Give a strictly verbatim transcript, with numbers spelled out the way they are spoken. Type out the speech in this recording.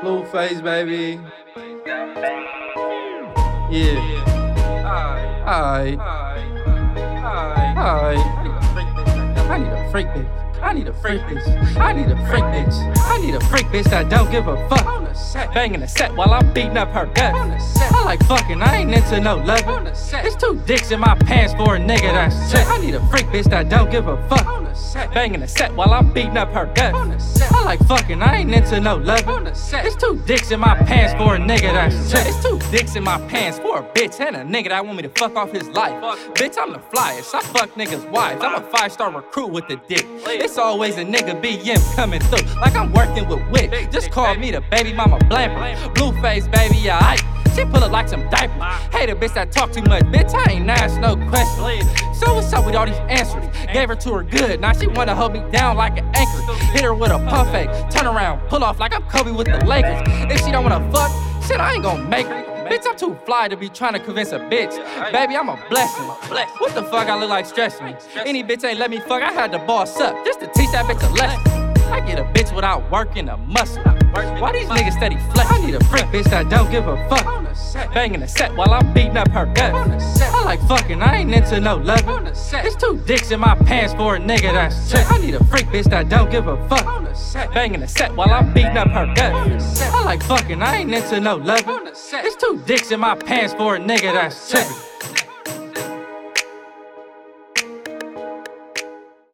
Blueface, baby. Yeah. Alright. Alright. I need a freak bitch. I need a freak bitch. I need a freak bitch. I need a freak bitch that don't give a fuck. Banging the set while I'm beating up her gut. I like fucking, I ain't into no loving. It's two dicks in my pants for a nigga that's check. I need a freak bitch that don't give a fuck. Banging the set while I'm beating up her gut. I like fucking, I ain't into no loving. It's two dicks in my pants for a nigga that's check. It's two dicks in my pants for a bitch and a nigga that want me to fuck off his life. Bitch, I'm the flyest, I fuck niggas' wives. I'm a five-star recruit with the dick. It's always a nigga B M coming through, like I'm working with wit. Just call me the baby mama blamper. Blueface, baby, yeah, I she pull up like some diapers. Hate a bitch that talk too much, bitch, I ain't ask no questions. So what's up with all these answers? Gave her to her good, now she wanna hold me down like an anchor. Hit her with a pump fake, turn around, pull off like I'm Kobe with the Lakers. If she don't wanna fuck, shit, I ain't gon' make her. Bitch, I'm too fly to be trying to convince a bitch. Baby, I'm a blessing. What the fuck I look like stressing me? Any bitch ain't let me fuck, I had to boss up just to teach that bitch a lesson. I get a bitch without working a muscle. Why these niggas steady flex? I need a freak bitch that don't give a fuck. Banging the set while I'm beating up her gut. I like fucking, I ain't into no loving. It's two dicks in my pants for a nigga that's check. I need a freak bitch that don't give a fuck. Banging the set while I'm beating up her gut. I like fucking, I ain't into no loving. It's two dicks in my pants for a nigga that's check.